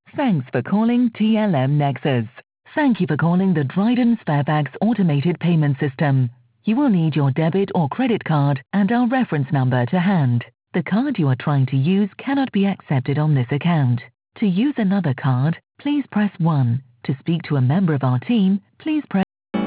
Thanks for calling TLM Nexus. Thank you for calling the Dryden Sparebags automated payment system. You will need your debit or credit card and our reference number to hand. The card you are trying to use cannot be accepted on this account. To use another card, please press 1. To speak to a member of our team, please press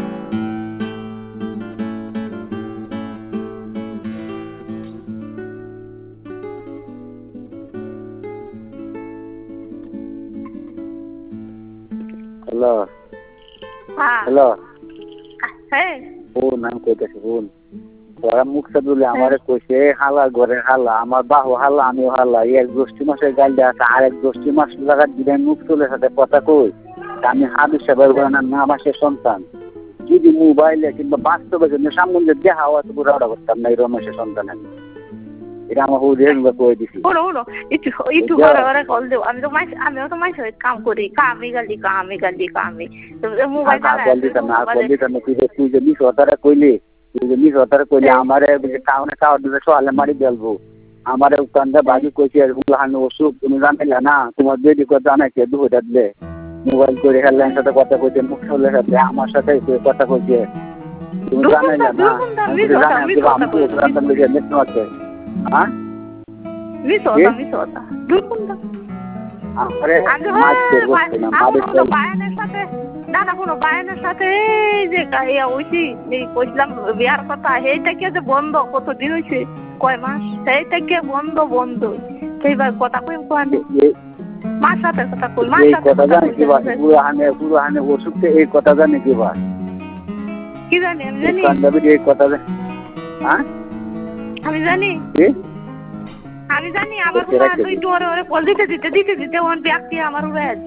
hello হ্যাঁ hello হ্যাঁ বোন আমি কইতেছি বোন তোরা মুখটা দিলে আমারে কইছে হালা ঘরে হালা আমার বাহু হালা আমিও হালা এক গোষ্ঠী মাসের গাল দেওয়া আছে আর এক গোষ্ঠী মাস লাগা দিলে মুখ চলে সাথে কথা কই আমি হাবি সাহেবের না আমার সে সন্তান যদি মোবাইলে কিংবা বাস্তবে সামনে দেখা হওয়া তো পুরো করতাম না এই রমেশের সন্তান আমি এটা আমার হুড়ে কই দিছি শোনো একটু ঘরে কল দেবো আমিও তো মাইস কাম করি কামি গালি মোবাইল কল দিতাম না তুই যে মিস হতারা কইলি আমারে টাউনে খাওয়ার দিতে সোয়ালে মারি দেলবো আমারে কান্দা বাজু কইছে হুলাহান ওষুধ তুমি জানাইলা না তোমার বেডি কথা জানাইছে দুটা দিলে মোবাইল করে হেডলাইন সাথে কথা কইছে মুখ চলে সাথে আমার সাথে কথা কইছে তুমি জানাইলা না হ্যাঁ মিস হতা দুর্গুন্দা আরে কোনো বায়নের সাথে যে হইছি কইছিলাম বিয়ার কথা সেইটাকে যে বন্ধ কতদিন হয়েছে কয় মাস সেইটাকে বন্ধ সেইবার কথা কই মার সাথে কথা কই মার সাথে কথা জানি কি বা পুরো হানে ওষুধে এই কথা জানি কি বা কি জানি আমি জানি এই কথা হ্যাঁ আমি জানি আমার তুই ওরে কল দিতে ওন ব্যক্তি আমার উড়ে